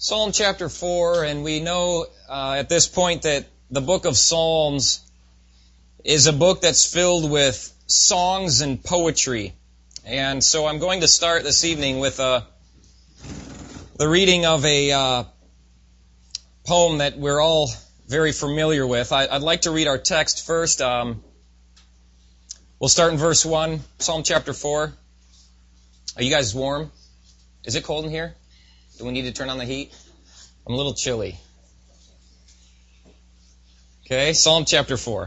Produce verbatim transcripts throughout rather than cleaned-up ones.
Psalm chapter four, and we know uh, at this point that the book of Psalms is a book that's filled with songs and poetry. And so I'm going to start this evening with uh, the reading of a uh, poem that we're all very familiar with. I, I'd like to read our text first. Um, we'll start in verse one, Psalm chapter four. Are you guys warm? Is it cold in here? Do we need to turn on the heat? I'm a little chilly. Okay, Psalm chapter four.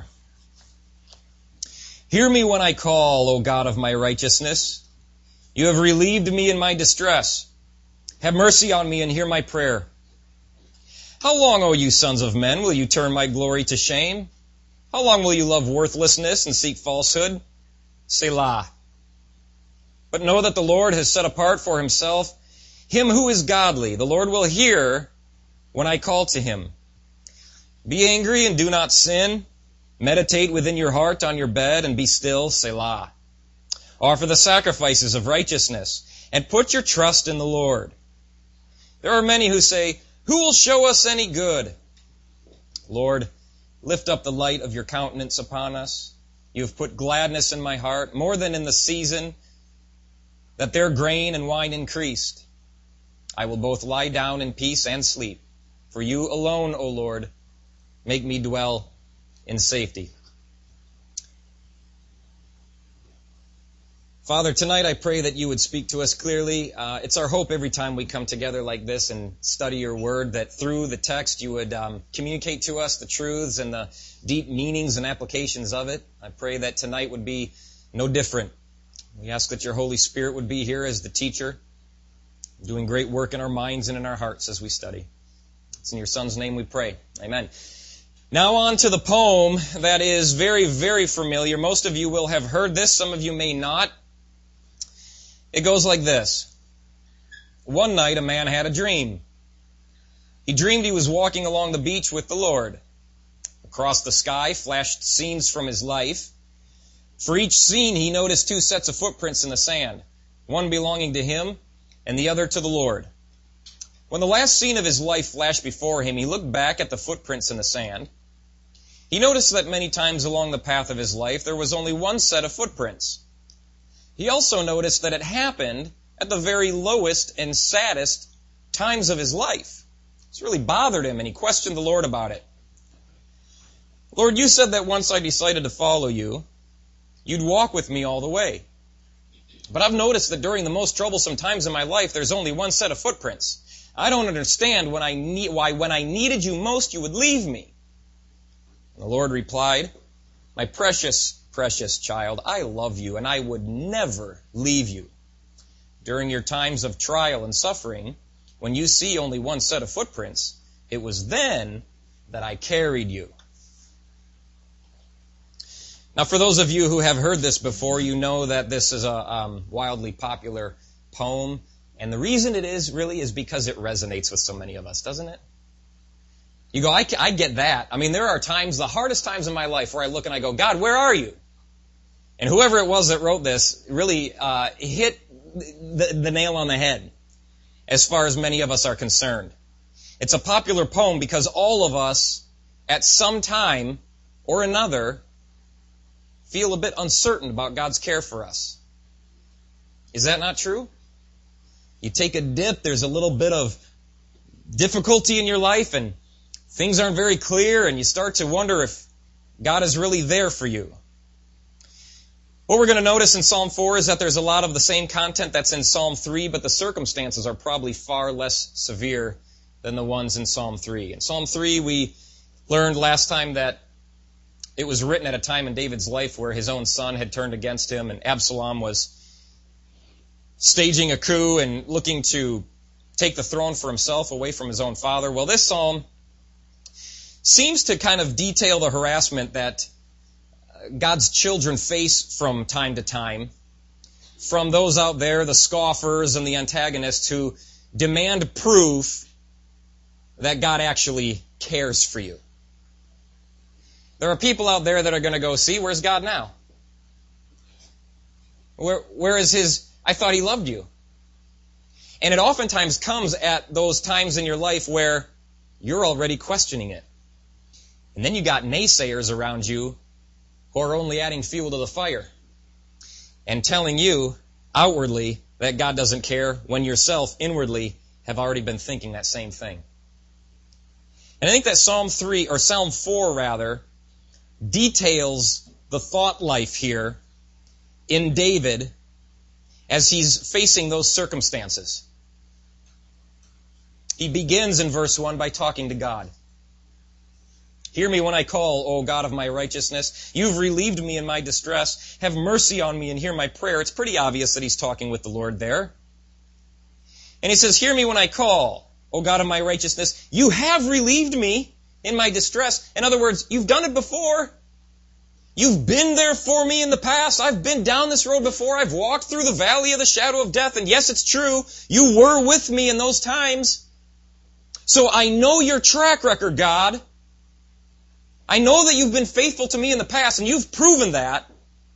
Hear me when I call, O God of my righteousness. You have relieved me in my distress. Have mercy on me and hear my prayer. How long, O you sons of men, will you turn my glory to shame? How long will you love worthlessness and seek falsehood? Selah. But know that the Lord has set apart for himself him who is godly. The Lord will hear when I call to him. Be angry and do not sin. Meditate within your heart on your bed and be still. Selah. Offer the sacrifices of righteousness and put your trust in the Lord. There are many who say, who will show us any good? Lord, lift up the light of your countenance upon us. You have put gladness in my heart, more than in the season that their grain and wine increased. I will both lie down in peace and sleep. For you alone, O Lord, make me dwell in safety. Father, tonight I pray that you would speak to us clearly. Uh, it's our hope every time we come together like this and study your word that through the text you would um, communicate to us the truths and the deep meanings and applications of it. I pray that tonight would be no different. We ask that your Holy Spirit would be here as the teacher, doing great work in our minds and in our hearts as we study. It's in your Son's name we pray. Amen. Now on to the poem that is very, very familiar. Most of you will have heard this. Some of you may not. It goes like this. One night a man had a dream. He dreamed he was walking along the beach with the Lord. Across the sky flashed scenes from his life. For each scene he noticed two sets of footprints in the sand, one belonging to him and the other to the Lord. When the last scene of his life flashed before him, he looked back at the footprints in the sand. He noticed that many times along the path of his life there was only one set of footprints. He also noticed that it happened at the very lowest and saddest times of his life. This really bothered him, and he questioned the Lord about it. Lord, you said that once I decided to follow you, you'd walk with me all the way. But I've noticed that during the most troublesome times in my life, there's only one set of footprints. I don't understand when I need, why when I needed you most, you would leave me. And the Lord replied, my precious, precious child, I love you, and I would never leave you. During your times of trial and suffering, when you see only one set of footprints, it was then that I carried you. Now, for those of you who have heard this before, you know that this is a um, wildly popular poem. And the reason it is, really, is because it resonates with so many of us, doesn't it? You go, I, I get that. I mean, there are times, the hardest times in my life, where I look and I go, God, where are you? And whoever it was that wrote this really uh, hit the, the nail on the head, as far as many of us are concerned. It's a popular poem because all of us, at some time or another, feel a bit uncertain about God's care for us. Is that not true? You take a dip, there's a little bit of difficulty in your life, and things aren't very clear, and you start to wonder if God is really there for you. What we're going to notice in Psalm four is that there's a lot of the same content that's in Psalm three, but the circumstances are probably far less severe than the ones in Psalm three. In Psalm three, we learned last time that it was written at a time in David's life where his own son had turned against him, and Absalom was staging a coup and looking to take the throne for himself away from his own father. Well, this psalm seems to kind of detail the harassment that God's children face from time to time from those out there, the scoffers and the antagonists, who demand proof that God actually cares for you. There are people out there that are going to go, see, where's God now? Where, where is his, I thought he loved you. And it oftentimes comes at those times in your life where you're already questioning it. And then you got naysayers around you who are only adding fuel to the fire and telling you outwardly that God doesn't care when yourself inwardly have already been thinking that same thing. And I think that Psalm three, or Psalm four rather, details the thought life here in David as he's facing those circumstances. He begins in verse one by talking to God. Hear me when I call, O God of my righteousness. You've relieved me in my distress. Have mercy on me and hear my prayer. It's pretty obvious that he's talking with the Lord there. And he says, hear me when I call, O God of my righteousness. You have relieved me in my distress. In other words, you've done it before. You've been there for me in the past. I've been down this road before. I've walked through the valley of the shadow of death. And yes, it's true. You were with me in those times. So I know your track record, God. I know that you've been faithful to me in the past, and you've proven that.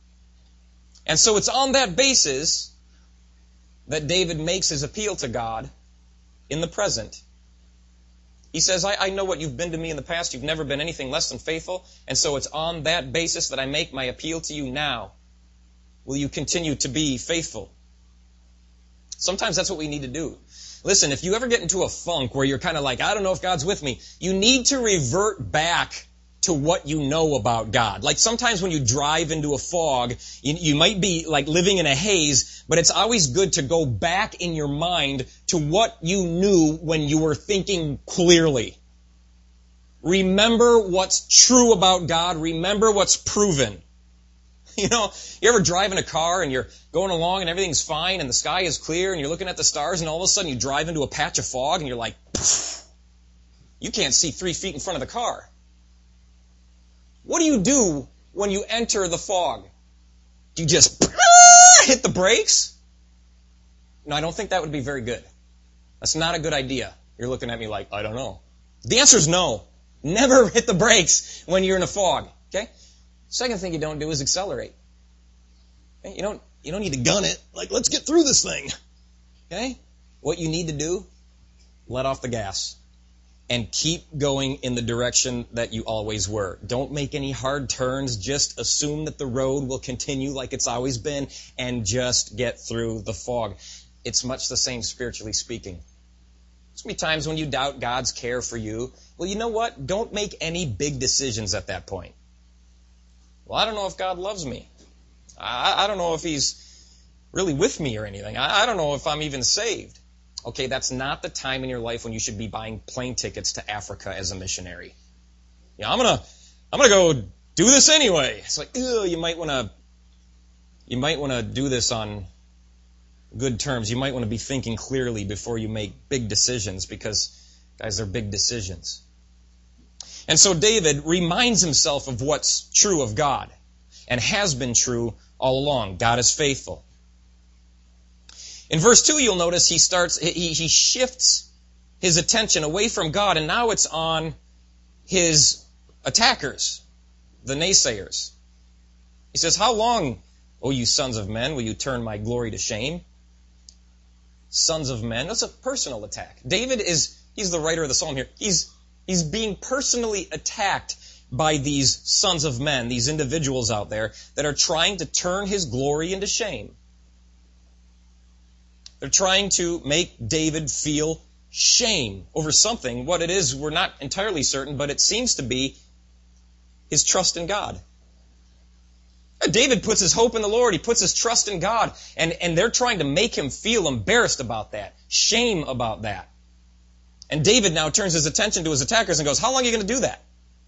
And so it's on that basis that David makes his appeal to God in the present. He says, I, I know what you've been to me in the past. You've never been anything less than faithful. And so it's on that basis that I make my appeal to you now. Will you continue to be faithful? Sometimes that's what we need to do. Listen, if you ever get into a funk where you're kind of like, I don't know if God's with me, you need to revert back to what you know about God. Like sometimes when you drive into a fog, you, you might be like living in a haze, but it's always good to go back in your mind to what you knew when you were thinking clearly. Remember what's true about God. Remember what's proven. You know, you ever drive in a car and you're going along and everything's fine and the sky is clear and you're looking at the stars and all of a sudden you drive into a patch of fog and you're like, you can't see three feet in front of the car. What do you do when you enter the fog? Do you just hit the brakes? No, I don't think that would be very good. That's not a good idea. You're looking at me like, I don't know. The answer is no. Never hit the brakes when you're in a fog. Okay? Second thing you don't do is accelerate. Okay? You don't, you don't need to gun it. Like, let's get through this thing. Okay? What you need to do, let off the gas. And keep going in the direction that you always were. Don't make any hard turns. Just assume that the road will continue like it's always been and just get through the fog. It's much the same spiritually speaking. There's going to be times when you doubt God's care for you. Well, you know what? Don't make any big decisions at that point. Well, I don't know if God loves me. I, I don't know if He's really with me or anything. I, I don't know if I'm even saved. Okay, that's not the time in your life when you should be buying plane tickets to Africa as a missionary. Yeah, I'm gonna, I'm gonna go do this anyway. It's like, ew, you might want to, you might want to do this on good terms. You might want to be thinking clearly before you make big decisions because, guys, they're big decisions. And so David reminds himself of what's true of God and has been true all along. God is faithful. In verse two, you'll notice he starts, he, he shifts his attention away from God, and now it's on his attackers, the naysayers. He says, how long, O you sons of men, will you turn my glory to shame? Sons of men. That's a personal attack. David is, he's the writer of the psalm here. He's, he's being personally attacked by these sons of men, these individuals out there that are trying to turn his glory into shame. They're trying to make David feel shame over something. What it is, we're not entirely certain, but it seems to be his trust in God. David puts his hope in the Lord. He puts his trust in God. And, and they're trying to make him feel embarrassed about that, shame about that. And David now turns his attention to his attackers and goes, how long are you going to do that?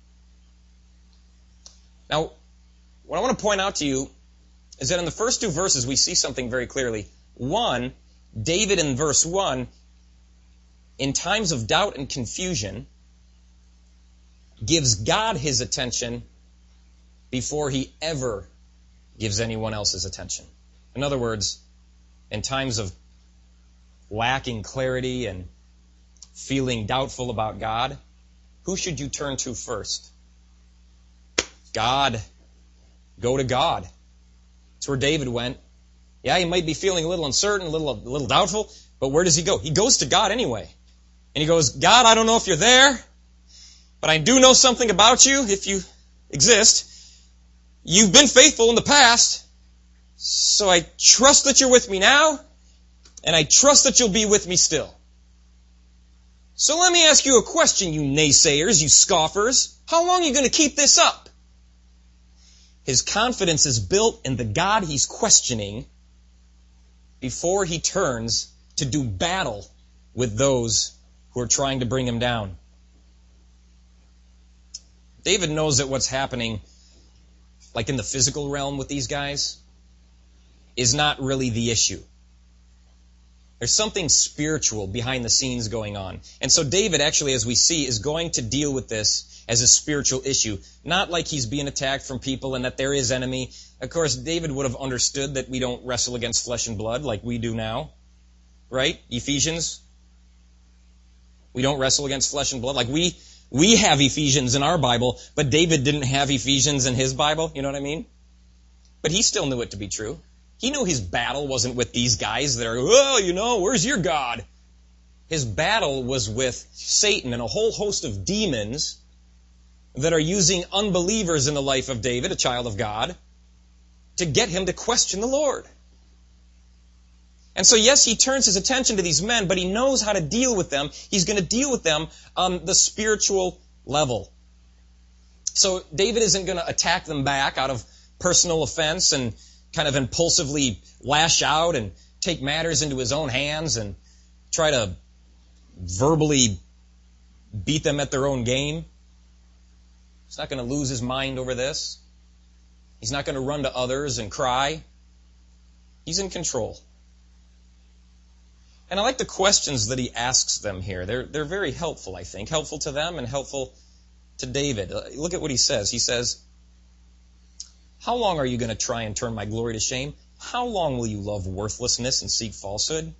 Now, what I want to point out to you is that in the first two verses we see something very clearly. One, David in verse one, in times of doubt and confusion, gives God his attention before he ever gives anyone else's attention. In other words, in times of lacking clarity and feeling doubtful about God, who should you turn to first? God. Go to God. That's where David went. Yeah, he might be feeling a little uncertain, a little, a little doubtful, But where does he go? He goes to God anyway. And he goes, God, I don't know if you're there, but I do know something about you, if you exist. You've been faithful in the past, so I trust that you're with me now, and I trust that you'll be with me still. So let me ask you a question, you naysayers, you scoffers. How long are you going to keep this up? His confidence is built in the God he's questioning before he turns to do battle with those who are trying to bring him down. David knows that what's happening, like in the physical realm with these guys, is not really the issue. There's something spiritual behind the scenes going on. And so David, actually, as we see, is going to deal with this as a spiritual issue. Not like he's being attacked from people and that there is enemy. Of course, David would have understood that we don't wrestle against flesh and blood like we do now. Right? Ephesians. We don't wrestle against flesh and blood. Like we, we have Ephesians in our Bible, but David didn't have Ephesians in his Bible. You know what I mean? But he still knew it to be true. He knew his battle wasn't with these guys that are, oh, you know, where's your God? His battle was with Satan and a whole host of demons that are using unbelievers in the life of David, a child of God, to get him to question the Lord. And so, yes, he turns his attention to these men, but he knows how to deal with them. He's going to deal with them on the spiritual level. So David isn't going to attack them back out of personal offense and kind of impulsively lash out and take matters into his own hands and try to verbally beat them at their own game. He's not going to lose his mind over this. He's not going to run to others and cry. He's in control. And I like the questions that he asks them here. They're, they're very helpful, I think. Helpful to them and helpful to David. Look at what he says. He says, how long are you going to try and turn my glory to shame? How long will you love worthlessness and seek falsehood?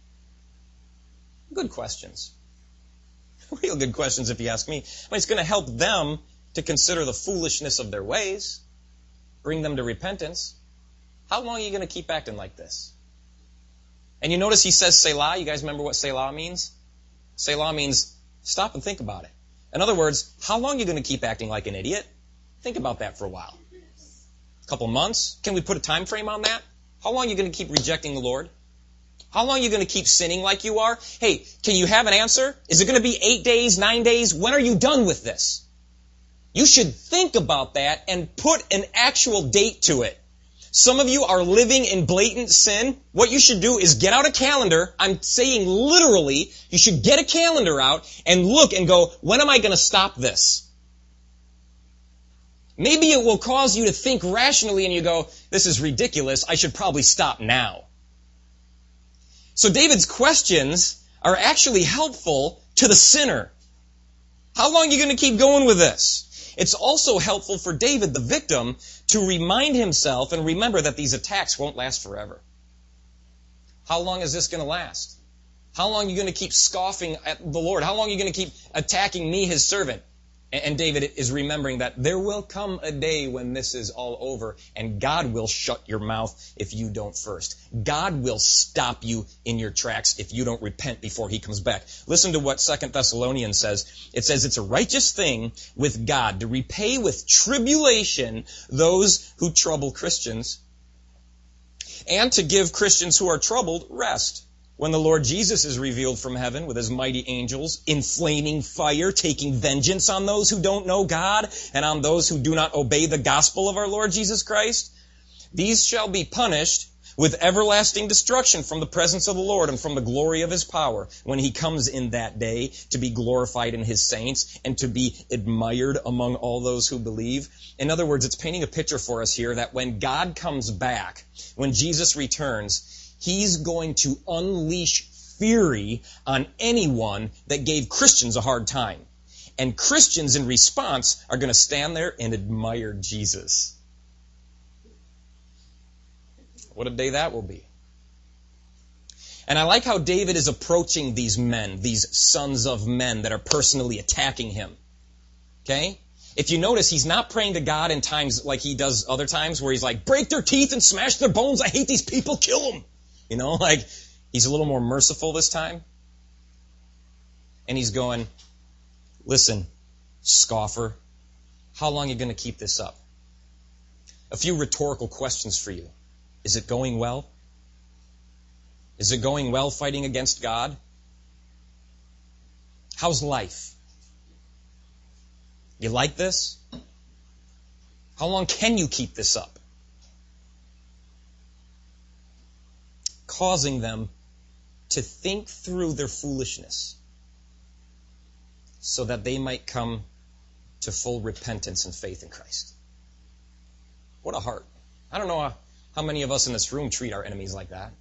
Good questions. Real good questions if you ask me. I mean, it's going to help them to consider the foolishness of their ways, bring them to repentance. How long are you going to keep acting like this? And you notice he says Selah. You guys remember what Selah means? Selah means stop and think about it. In other words, how long are you going to keep acting like an idiot? Think about that for a while. A couple months? Can we put a time frame on that? How long are you going to keep rejecting the Lord? How long are you going to keep sinning like you are? Hey, can you have an answer? Is it going to be eight days, nine days? When are you done with this? You should think about that and put an actual date to it. Some of you are living in blatant sin. What you should do is get out a calendar. I'm saying literally, you should get a calendar out and look and go, when am I going to stop this? Maybe it will cause you to think rationally and you go, this is ridiculous. I should probably stop now. So David's questions are actually helpful to the sinner. How long are you going to keep going with this? It's also helpful for David, the victim, to remind himself and remember that these attacks won't last forever. How long is this going to last? How long are you going to keep scoffing at the Lord? How long are you going to keep attacking me, his servant? And David is remembering that there will come a day when this is all over, and God will shut your mouth if you don't first. God will stop you in your tracks if you don't repent before he comes back. Listen to what Second Thessalonians says. It says it's a righteous thing with God to repay with tribulation those who trouble Christians, and to give Christians who are troubled rest. When the Lord Jesus is revealed from heaven with his mighty angels in flaming fire, taking vengeance on those who don't know God and on those who do not obey the gospel of our Lord Jesus Christ, these shall be punished with everlasting destruction from the presence of the Lord and from the glory of his power when he comes in that day to be glorified in his saints and to be admired among all those who believe. In other words, it's painting a picture for us here that when God comes back, when Jesus returns, he's going to unleash fury on anyone that gave Christians a hard time. And Christians, in response, are going to stand there and admire Jesus. What a day that will be. And I like how David is approaching these men, these sons of men that are personally attacking him. Okay? If you notice, he's not praying to God in times like he does other times where he's like, break their teeth and smash their bones. I hate these people. Kill them. You know, like, He's a little more merciful this time. And he's going, listen, scoffer, how long are you going to keep this up? A few rhetorical questions for you. Is it going well? Is it going well fighting against God? How's life? You like this? How long can you keep this up? Causing them to think through their foolishness so that they might come to full repentance and faith in Christ. What a heart. I don't know how, how many of us in this room treat our enemies like that.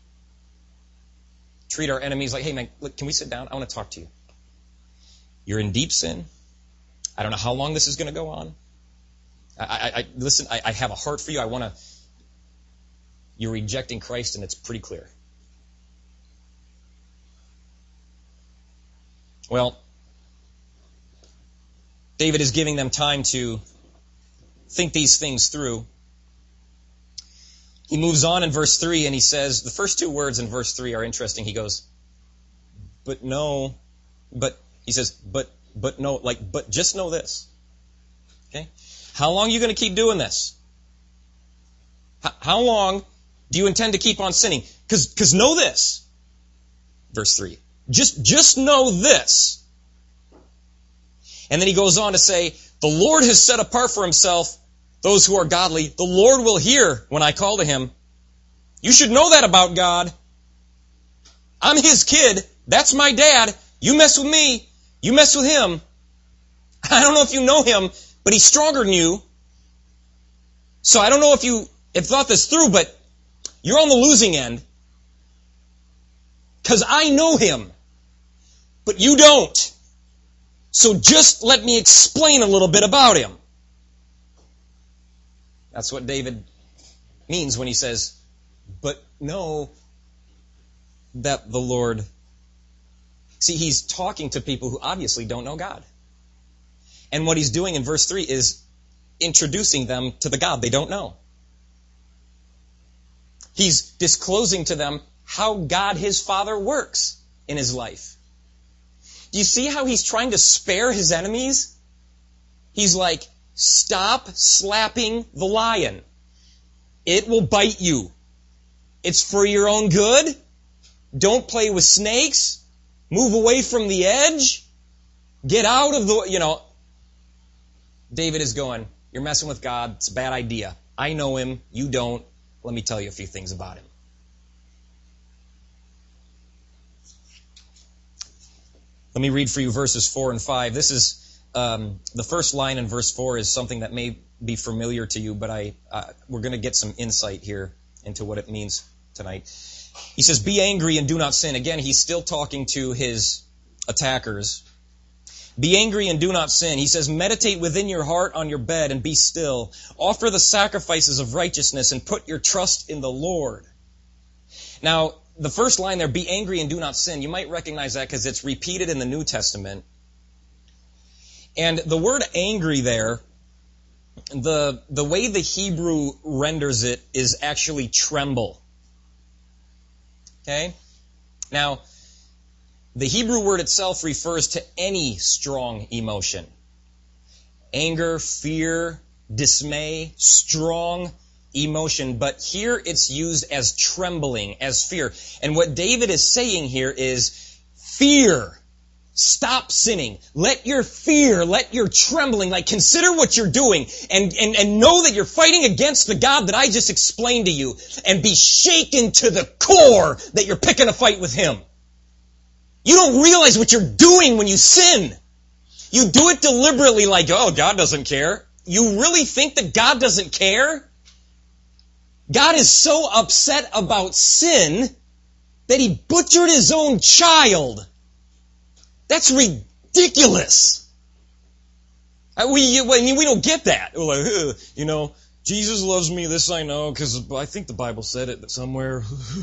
Treat our enemies like, hey man, look, can we sit down? I want to talk to you. You're in deep sin. I don't know how long this is going to go on. I, I, I listen, I, I have a heart for you. I want to, you're rejecting Christ and it's pretty clear. Well, David is giving them time to think these things through. He moves on in verse three and he says, the first two words in verse three are interesting. He goes, but no, but, he says, but, but no, like, but just know this. Okay? How long are you going to keep doing this? How, how long do you intend to keep on sinning? Because, because know this. Verse three. Just, just know this. And then he goes on to say, the Lord has set apart for himself those who are godly. The Lord will hear when I call to him. You should know that about God. I'm his kid. That's my dad. You mess with me. You mess with him. I don't know if you know him, but he's stronger than you. So I don't know if you have thought this through, but you're on the losing end. Because I know him, but you don't. So just let me explain a little bit about him. That's what David means when he says, but know that the Lord... See, he's talking to people who obviously don't know God. And what he's doing in verse three is introducing them to the God they don't know. He's disclosing to them how God, his Father, works in his life. Do you see how he's trying to spare his enemies? He's like, stop slapping the lion. It will bite you. It's for your own good. Don't play with snakes. Move away from the edge. Get out of the, you know. David is going, you're messing with God. It's a bad idea. I know him. You don't. Let me tell you a few things about him. Let me read for you verses four and five. This is, um, the first line in verse four is something that may be familiar to you, but I, uh, we're going to get some insight here into what it means tonight. He says, be angry and do not sin. Again, he's still talking to his attackers. Be angry and do not sin. He says, meditate within your heart on your bed and be still. Offer the sacrifices of righteousness and put your trust in the Lord. Now, the first line there, be angry and do not sin, you might recognize that because it's repeated in the New Testament. And the word angry there, the, the way the Hebrew renders it is actually tremble. Okay? Now, the Hebrew word itself refers to any strong emotion. Anger, fear, dismay, strong emotion. But here it's used as trembling, as fear. And what David is saying here is fear. Stop sinning. Let your fear, let your trembling, like consider what you're doing and, and, and know that you're fighting against the God that I just explained to you and be shaken to the core that you're picking a fight with him. You don't realize what you're doing when you sin. You do it deliberately like, oh, God doesn't care. You really think that God doesn't care? God is so upset about sin that he butchered his own child. That's ridiculous. We, we don't get that. We're like, you know, Jesus loves me, this I know, because I think the Bible said it somewhere.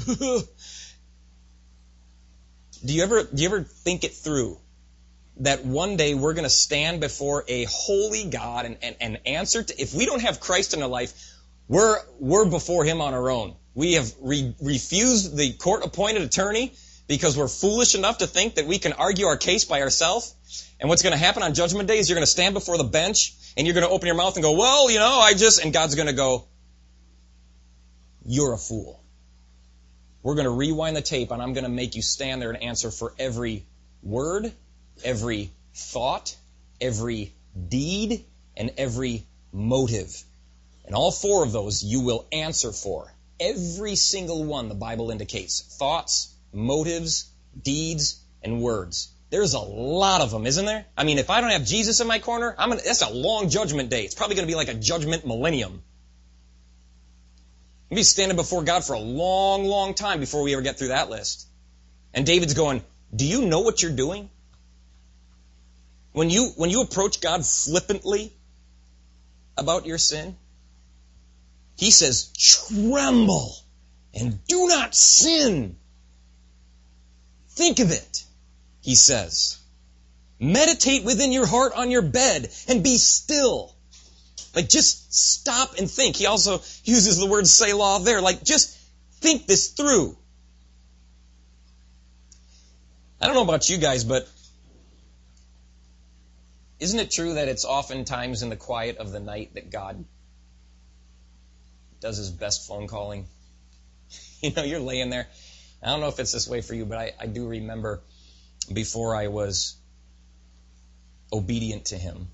Do you ever, do you ever think it through? That one day we're going to stand before a holy God and, and, and answer to, if we don't have Christ in our life, we're, we're before him on our own. We have re- refused the court-appointed attorney because we're foolish enough to think that we can argue our case by ourselves. And what's going to happen on Judgment Day is you're going to stand before the bench and you're going to open your mouth and go, well, you know, I just, and God's going to go, you're a fool. We're going to rewind the tape and I'm going to make you stand there and answer for every word, every thought, every deed, and every motive. And all four of those you will answer for. Every single one the Bible indicates. Thoughts, motives, deeds, and words. There's a lot of them, isn't there? I mean, if I don't have Jesus in my corner, I'm gonna, that's a long judgment day. It's probably going to be like a judgment millennium. We'll be standing before God for a long, long time before we ever get through that list. And David's going, do you know what you're doing? When you, when you approach God flippantly about your sin, He says, tremble and do not sin. Think of it, He says. Meditate within your heart on your bed and be still. Like, just stop and think. He also uses the word Selah there. Like, just think this through. I don't know about you guys, but isn't it true that it's oftentimes in the quiet of the night that God does His best phone calling? You know, you're laying there. I don't know if it's this way for you, but I, I do remember before I was obedient to Him.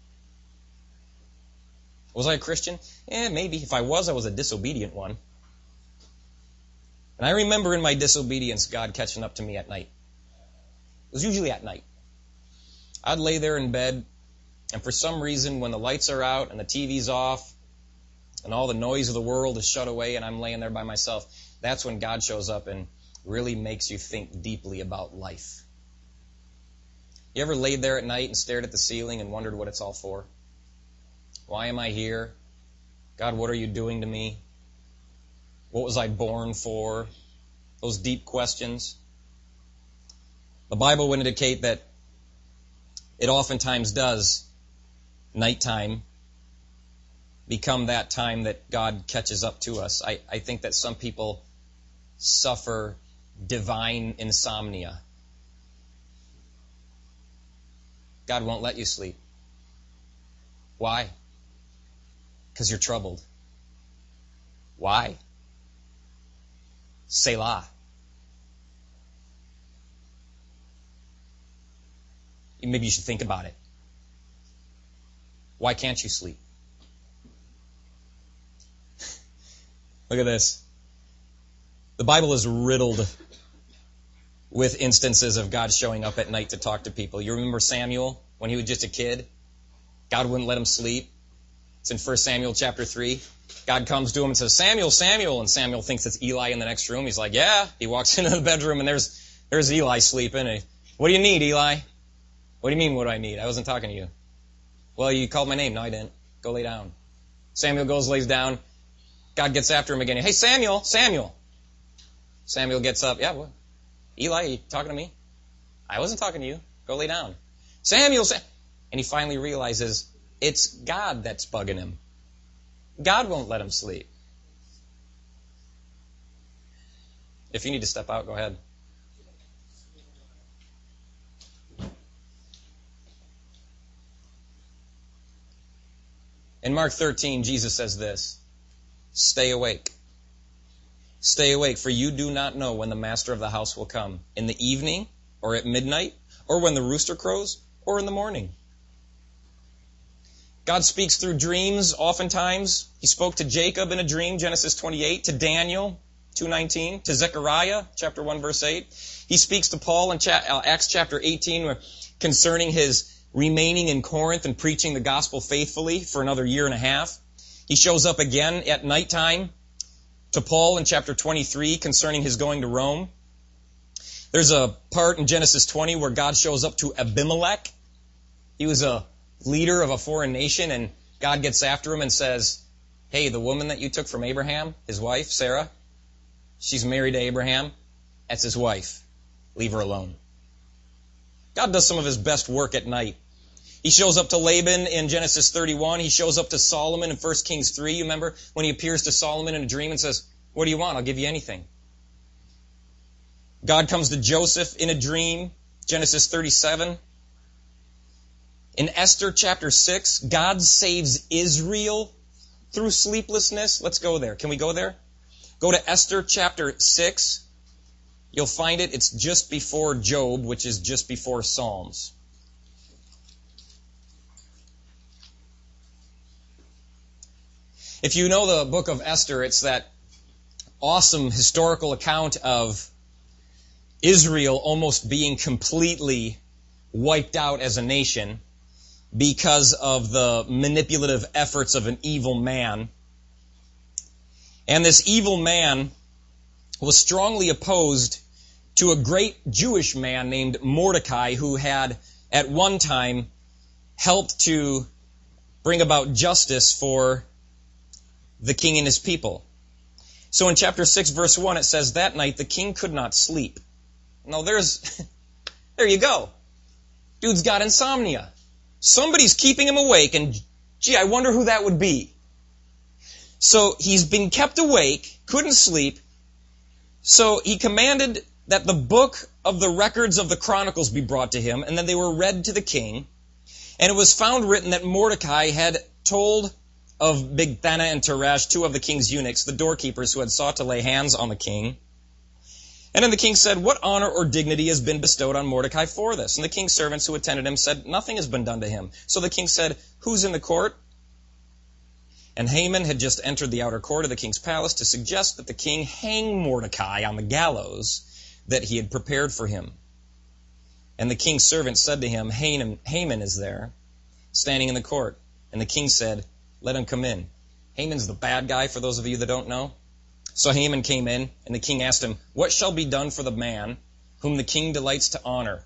Was I a Christian? Eh, maybe. If I was, I was a disobedient one. And I remember in my disobedience, God catching up to me at night. It was usually at night. I'd lay there in bed, and for some reason, when the lights are out and the T V's off, and all the noise of the world is shut away, and I'm laying there by myself, that's when God shows up and really makes you think deeply about life. You ever laid there at night and stared at the ceiling and wondered what it's all for? Why am I here? God, what are you doing to me? What was I born for? Those deep questions. The Bible would indicate that it oftentimes does, nighttime, become that time that God catches up to us. I, I think that some people suffer divine insomnia. God won't let you sleep. Why? Because you're troubled. Why? Selah. Maybe you should think about it. Why can't you sleep? Look at this. The Bible is riddled with instances of God showing up at night to talk to people. You remember Samuel when he was just a kid? God wouldn't let him sleep. It's in First Samuel chapter three. God comes to him and says, Samuel, Samuel. And Samuel thinks it's Eli in the next room. He's like, yeah. He walks into the bedroom and there's there's Eli sleeping. And, what do you need, Eli? What do you mean, what do I need? I wasn't talking to you. Well, you called my name. No, I didn't. Go lay down. Samuel goes, lays down. God gets after him again. Hey, Samuel, Samuel. Samuel gets up. Yeah, what? Eli, are you talking to me? I wasn't talking to you. Go lay down. Samuel, Sam-. And he finally realizes it's God that's bugging him. God won't let him sleep. If you need to step out, go ahead. In Mark thirteen, Jesus says this, stay awake. Stay awake, for you do not know when the master of the house will come, in the evening, or at midnight, or when the rooster crows, or in the morning. God speaks through dreams oftentimes. He spoke to Jacob in a dream, Genesis twenty-eight, to Daniel, two nineteen, to Zechariah, chapter one, verse eight. He speaks to Paul in Acts chapter eighteen concerning his remaining in Corinth and preaching the gospel faithfully for another year and a half. He shows up again at nighttime to Paul in chapter twenty-three concerning his going to Rome. There's a part in Genesis twenty where God shows up to Abimelech. He was a leader of a foreign nation, and God gets after him and says, hey, the woman that you took from Abraham, his wife, Sarah, she's married to Abraham. That's his wife. Leave her alone. God does some of his best work at night. He shows up to Laban in Genesis thirty-one. He shows up to Solomon in First Kings three. You remember when he appears to Solomon in a dream and says, What do you want? I'll give you anything. God comes to Joseph in a dream, Genesis thirty-seven. In Esther chapter six, God saves Israel through sleeplessness. Let's go there. Can we go there? Go to Esther chapter six. You'll find it. It's just before Job, which is just before Psalms. If you know the book of Esther, it's that awesome historical account of Israel almost being completely wiped out as a nation because of the manipulative efforts of an evil man. And this evil man was strongly opposed to a great Jewish man named Mordecai, who had at one time helped to bring about justice for the king and his people. So in chapter six, verse one, it says, "That night the king could not sleep." Now there's, there you go. Dude's got insomnia. Somebody's keeping him awake, and gee, I wonder who that would be. So he's been kept awake, couldn't sleep, so he commanded that the book of the records of the Chronicles be brought to him, and then they were read to the king. And it was found written that Mordecai had told of Bigthana and Teresh, two of the king's eunuchs, the doorkeepers who had sought to lay hands on the king. And then the king said, "What honor or dignity has been bestowed on Mordecai for this?" And the king's servants who attended him said, "Nothing has been done to him." So the king said, "Who's in the court?" And Haman had just entered the outer court of the king's palace to suggest that the king hang Mordecai on the gallows that he had prepared for him. And the king's servant said to him, Haman, Haman is there, standing in the court. And the king said, "Let him come in." Haman's the bad guy, for those of you that don't know. So Haman came in, and the king asked him, "What shall be done for the man whom the king delights to honor?"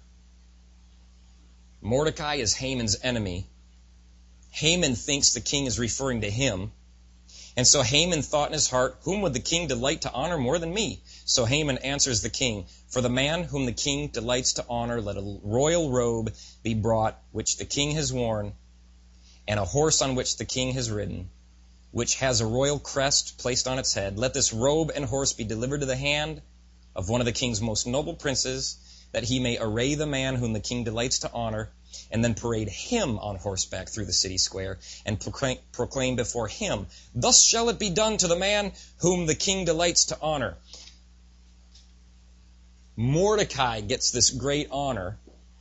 Mordecai is Haman's enemy. Haman thinks the king is referring to him. And so Haman thought in his heart, "Whom would the king delight to honor more than me?" So Haman answers the king, "For the man whom the king delights to honor, let a royal robe be brought, which the king has worn, and a horse on which the king has ridden, which has a royal crest placed on its head. Let this robe and horse be delivered to the hand of one of the king's most noble princes, that he may array the man whom the king delights to honor, and then parade him on horseback through the city square, and proclaim, proclaim before him, 'Thus shall it be done to the man whom the king delights to honor.'" Mordecai gets this great honor.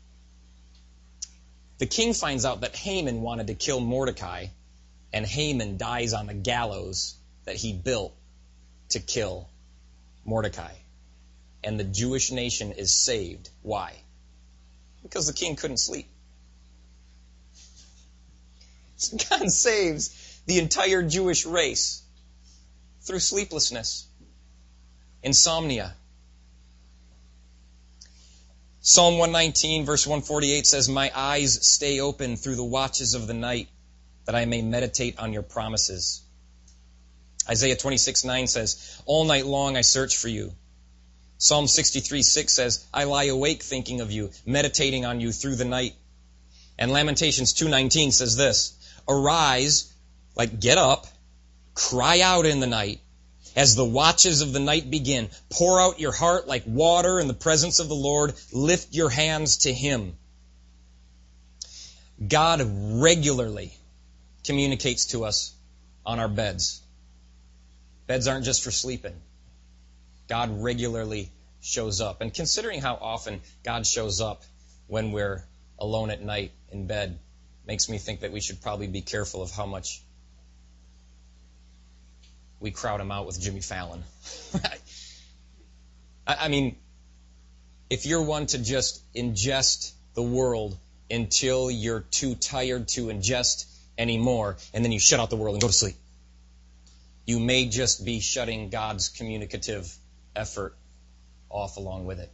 The king finds out that Haman wanted to kill Mordecai, and Haman dies on the gallows that he built to kill Mordecai. And the Jewish nation is saved. Why? Because the king couldn't sleep. God saves the entire Jewish race through sleeplessness, insomnia. Psalm one nineteen, verse one forty-eight says, "My eyes stay open through the watches of the night, that I may meditate on your promises." Isaiah twenty-six nine says, "All night long I search for you." Psalm sixty-three six says, "I lie awake thinking of you, meditating on you through the night." And Lamentations two nineteen says this, "Arise," like get up, "cry out in the night. As the watches of the night begin, pour out your heart like water in the presence of the Lord. Lift your hands to Him." God regularly communicates to us on our beds. Beds aren't just for sleeping. God regularly shows up. And considering how often God shows up when we're alone at night in bed, makes me think that we should probably be careful of how much we crowd him out with Jimmy Fallon. I mean, if you're one to just ingest the world until you're too tired to ingest anymore, and then you shut out the world and go to sleep, you may just be shutting God's communicative effort off along with it.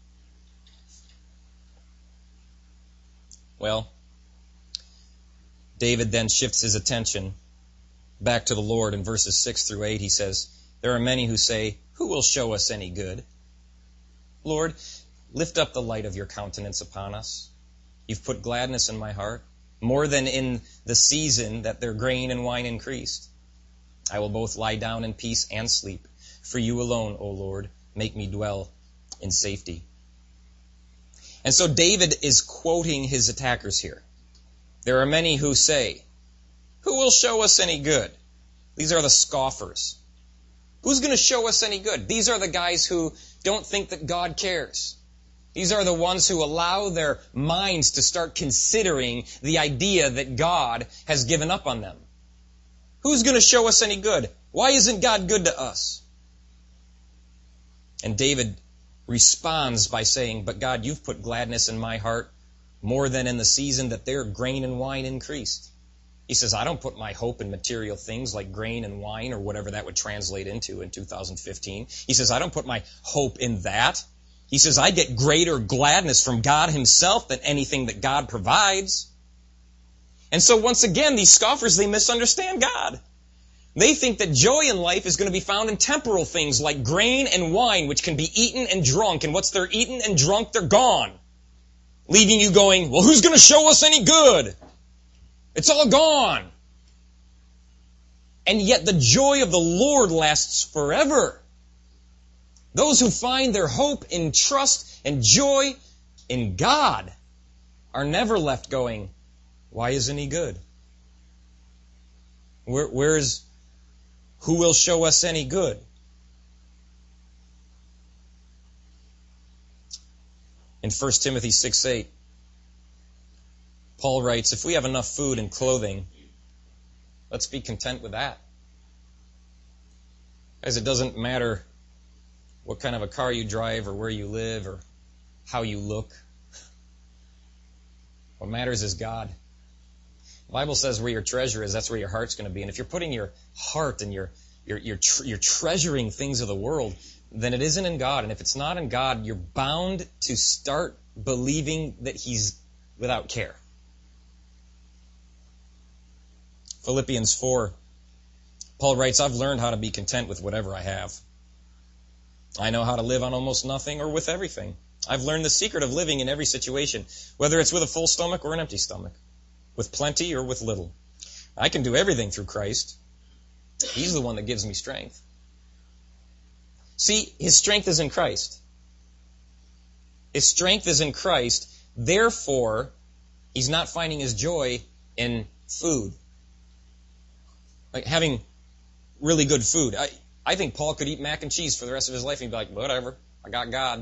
Well, David then shifts his attention back to the Lord. In verses six through eight, he says, "There are many who say, 'Who will show us any good?' Lord, lift up the light of your countenance upon us. You've put gladness in my heart, more than in the season that their grain and wine increased. I will both lie down in peace and sleep. For you alone, O Lord, make me dwell in safety. And so David is quoting his attackers here. There are many who say, who will show us any good? These are the scoffers. Who's going to show us any good? These are the guys who don't think that God cares. These are the ones who allow their minds to start considering the idea that God has given up on them. Who's going to show us any good? Why isn't God good to us? And David responds by saying, but God, you've put gladness in my heart more than in the season that their grain and wine increased. He says, I don't put my hope in material things like grain and wine or whatever that would translate into in two thousand fifteen. He says, I don't put my hope in that. He says, I get greater gladness from God himself than anything that God provides. And so once again, these scoffers, they misunderstand God. They think that joy in life is going to be found in temporal things like grain and wine, which can be eaten and drunk. And once they're eaten and drunk, they're gone. Leaving you going, well, who's going to show us any good? It's all gone. And yet the joy of the Lord lasts forever. Those who find their hope in trust and joy in God are never left going, why isn't he good? Where, where is, who will show us any good? In First Timothy six eight, Paul writes, if we have enough food and clothing, let's be content with that. Guys, it doesn't matter what kind of a car you drive or where you live or how you look. What matters is God. The Bible says where your treasure is, that's where your heart's going to be. And if you're putting your heart and you're, you're, you're, tre- you're treasuring things of the world, then it isn't in God. And if it's not in God, you're bound to start believing that he's without care. Philippians four, Paul writes, I've learned how to be content with whatever I have. I know how to live on almost nothing or with everything. I've learned the secret of living in every situation, whether it's with a full stomach or an empty stomach, with plenty or with little. I can do everything through Christ. He's the one that gives me strength. See, his strength is in Christ. His strength is in Christ. Therefore, he's not finding his joy in food. Like having really good food. I, I think Paul could eat mac and cheese for the rest of his life and he'd be like, whatever, I got God.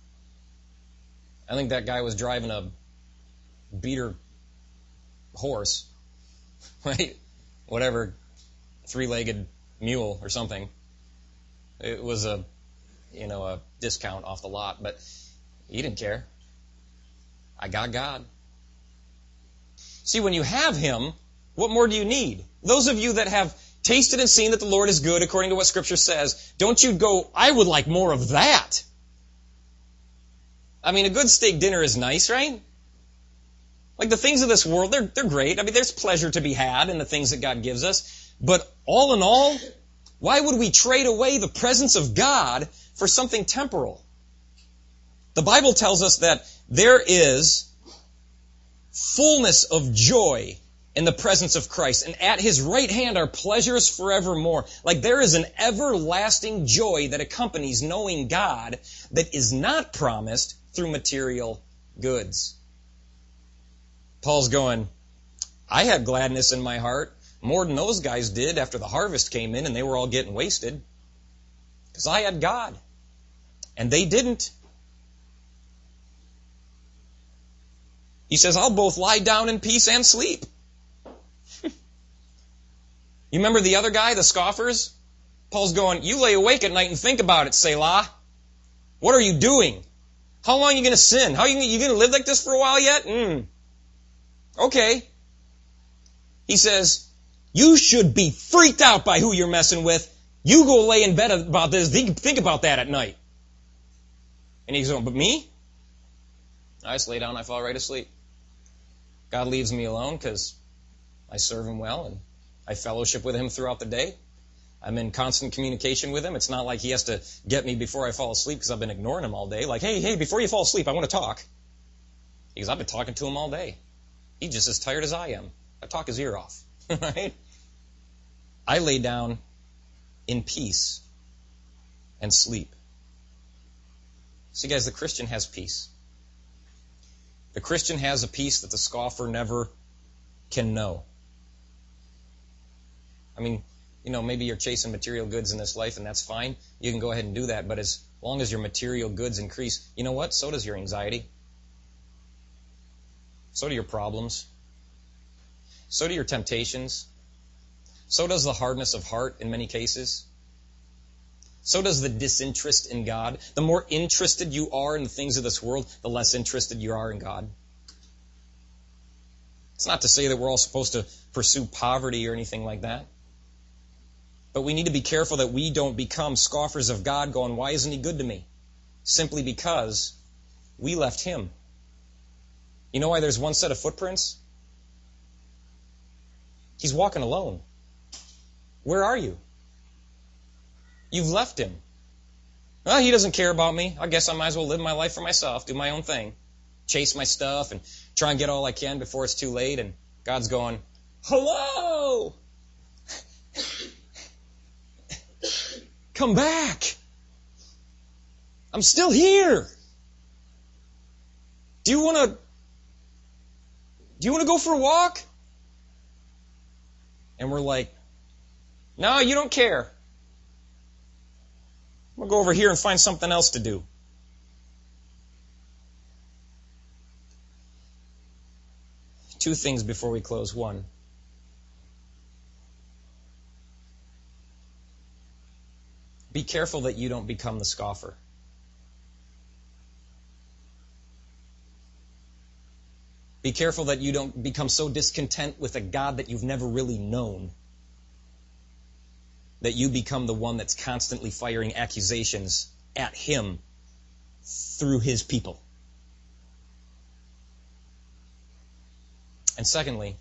I think that guy was driving a beater horse, right? Whatever, three-legged mule or something. It was a, you know, a discount off the lot, but he didn't care. I got God. See, when you have him, what more do you need? Those of you that have tasted and seen that the Lord is good according to what Scripture says, don't you go, I would like more of that. I mean, a good steak dinner is nice, right? Like the things of this world, they're, they're great. I mean, there's pleasure to be had in the things that God gives us. But all in all, why would we trade away the presence of God for something temporal? The Bible tells us that there is fullness of joy in the presence of Christ, and at his right hand are pleasures forevermore. Like there is an everlasting joy that accompanies knowing God that is not promised through material goods. Paul's going, I had gladness in my heart more than those guys did after the harvest came in and they were all getting wasted. Because I had God. And they didn't. He says, I'll both lie down in peace and sleep. You remember the other guy, the scoffers? Paul's going, you lay awake at night and think about it, Selah. What are you doing? How long are you going to sin? How are you, you going to live like this for a while yet? Mm. Okay. He says, you should be freaked out by who you're messing with. You go lay in bed about this. Think about that at night. And he's going, but me? I just lay down, I fall right asleep. God leaves me alone because I serve him well and I fellowship with him throughout the day. I'm in constant communication with him. It's not like he has to get me before I fall asleep because I've been ignoring him all day. Like, hey, hey, before you fall asleep, I want to talk. Because I've been talking to him all day. He's just as tired as I am. I talk his ear off. Right? I lay down in peace. and sleep. See, guys, the Christian has peace. The Christian has a peace that the scoffer never can know. I mean, you know, maybe you're chasing material goods in this life, and that's fine. You can go ahead and do that, but as long as your material goods increase, you know what? So does your anxiety. So do your problems. So do your temptations. So does the hardness of heart in many cases. So does the disinterest in God. The more interested you are in the things of this world, the less interested you are in God. It's not to say that we're all supposed to pursue poverty or anything like that. But we need to be careful that we don't become scoffers of God going, why isn't He good to me? Simply because we left Him. You know why there's one set of footprints? He's walking alone. Where are you? You've left Him. Well, He doesn't care about me. I guess I might as well live my life for myself, do my own thing, chase my stuff, and try and get all I can before it's too late. And God's going, hello! Come back! I'm still here! Do you want to Do you want to go for a walk? And we're like, no, you don't care. We'll go over here and find something else to do. Two things before we close. One, be careful that you don't become the scoffer. Be careful that you don't become so discontent with a God that you've never really known that you become the one that's constantly firing accusations at Him through His people. And secondly,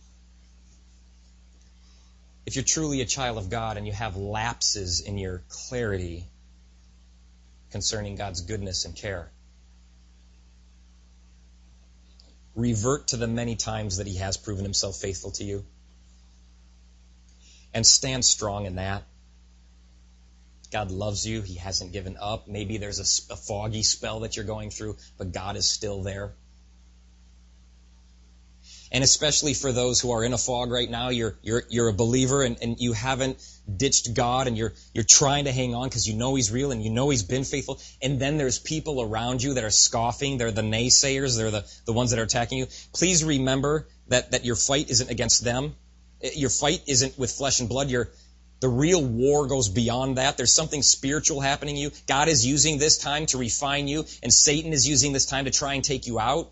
if you're truly a child of God and you have lapses in your clarity concerning God's goodness and care, revert to the many times that He has proven Himself faithful to you. And stand strong in that. God loves you. He hasn't given up. Maybe there's a, a foggy spell that you're going through, but God is still there. And especially for those who are in a fog right now, you're you're you're a believer and, and you haven't ditched God and you're you're trying to hang on because you know He's real and you know He's been faithful. And then there's people around you that are scoffing. They're the naysayers. They're the, the ones that are attacking you. Please remember that, that your fight isn't against them. Your fight isn't with flesh and blood. Your The real war goes beyond that. There's something spiritual happening to you. God is using this time to refine you, and Satan is using this time to try and take you out.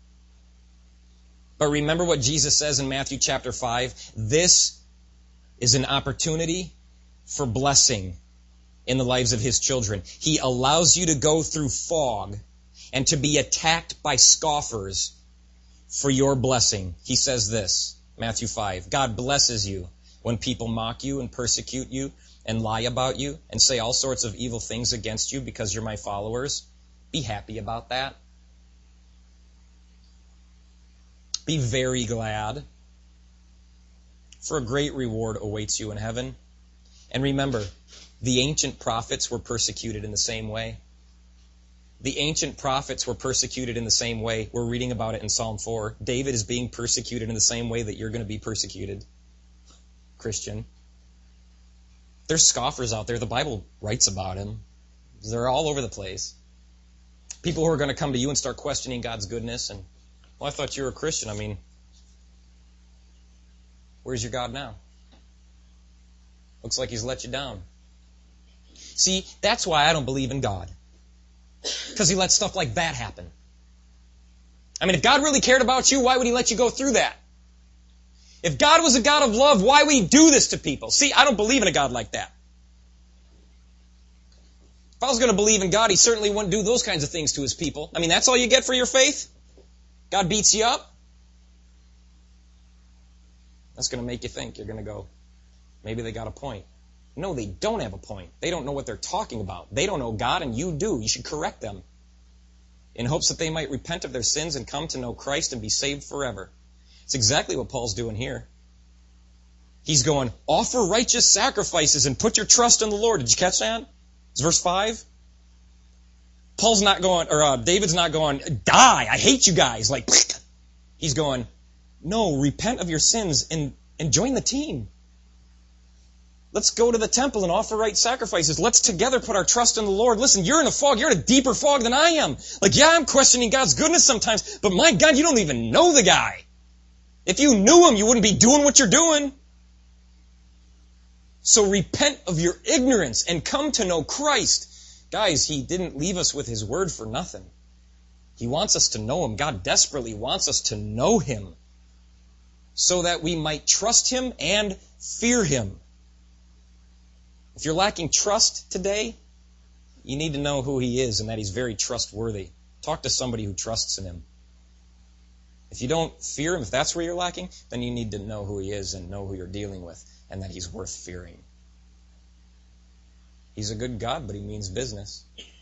But remember what Jesus says in Matthew chapter five. This is an opportunity for blessing in the lives of His children. He allows you to go through fog and to be attacked by scoffers for your blessing. He says this, Matthew five, God blesses you when people mock you and persecute you and lie about you and say all sorts of evil things against you because you're my followers. Be happy about that. Be very glad, for a great reward awaits you in heaven. And remember, the ancient prophets were persecuted in the same way. The ancient prophets were persecuted in the same way. We're reading about it in Psalm four. David is being persecuted in the same way that you're going to be persecuted, Christian. There's scoffers out there. The Bible writes about him. They're all over the place. People who are going to come to you and start questioning God's goodness and, well, I thought you were a Christian. I mean, where's your God now? Looks like He's let you down. See, that's why I don't believe in God. Because He lets stuff like that happen. I mean, if God really cared about you, why would He let you go through that? If God was a God of love, why would He do this to people? See, I don't believe in a God like that. If I was going to believe in God, He certainly wouldn't do those kinds of things to His people. I mean, that's all you get for your faith? God beats you up? That's going to make you think. You're going to go, maybe they got a point. No, they don't have a point. They don't know what they're talking about. They don't know God, and you do. You should correct them in hopes that they might repent of their sins and come to know Christ and be saved forever. It's exactly what Paul's doing here. He's going, offer righteous sacrifices and put your trust in the Lord. Did you catch that? It's verse five. Paul's not going, or uh, David's not going, die, I hate you guys. Like, he's going, no, repent of your sins and, and join the team. Let's go to the temple and offer right sacrifices. Let's together put our trust in the Lord. Listen, you're in a fog. You're in a deeper fog than I am. Like, yeah, I'm questioning God's goodness sometimes, but my God, you don't even know the guy. If you knew him, you wouldn't be doing what you're doing. So repent of your ignorance and come to know Christ. Guys, He didn't leave us with His Word for nothing. He wants us to know Him. God desperately wants us to know Him so that we might trust Him and fear Him. If you're lacking trust today, you need to know who He is and that He's very trustworthy. Talk to somebody who trusts in Him. If you don't fear Him, if that's where you're lacking, then you need to know who He is and know who you're dealing with and that He's worth fearing. He's a good God, but He means business.